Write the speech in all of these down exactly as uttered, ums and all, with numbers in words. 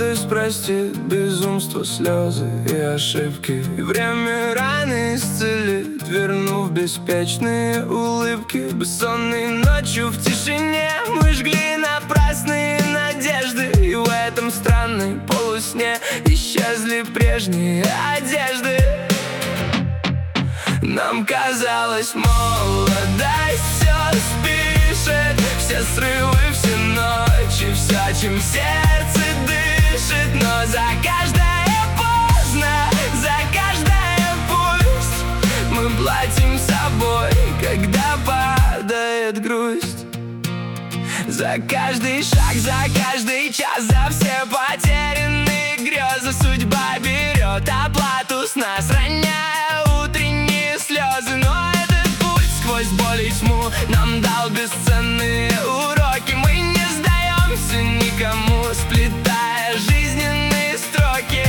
молодость простит безумство, слезы и ошибки. И время раны исцелит, вернув беспечные улыбки. Бессонной ночью в тишине мы жгли напрасные надежды, и в этом странном полусне исчезли прежние одежды. Нам казалось, молодость все спишет, все срывы, все ночи, все, чем сердце дышит. Но за каждое поздно, за каждое пусть мы платим собой, когда падает грусть. За каждый шаг, за каждый час, за все потерянные грезы судьба берет оплату с нас, роняя утренние слезы. Но этот путь сквозь боль и тьму нам дал бесценные уроки. Мы не сдаемся никому, сплетая жизненные строки.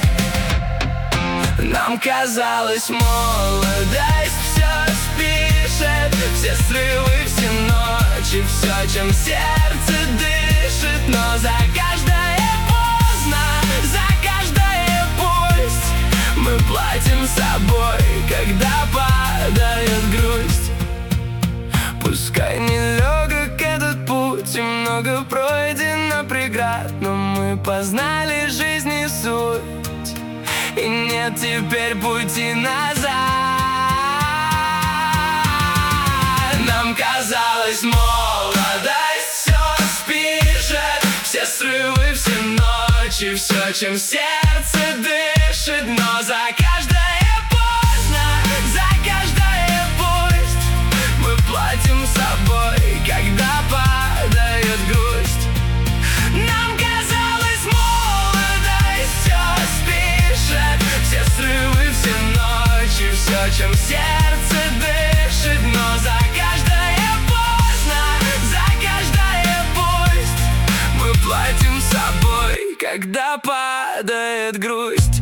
Нам казалось, молодость все спишет, все срывы, все ночи, все, чем сердце дышит. Но за каждое поздно, за каждое пусть мы платим собой, когда падает грусть. Пускай нелегок этот путь и много пройдено преград, но мы познали жизни суть, и нет теперь пути назад. Нам казалось, молодость все спишет, все срывы, все ночи, все, чем сердце дышит. Но за каждое поздно, за каждое пусть мы платим собой, когда падает грусть. Нам казалось, молодость все спишет, все срывы, все ночи, все, чем сердце дышит. Но за каждое поздно, за каждое пусть мы платим собой, когда падает грусть.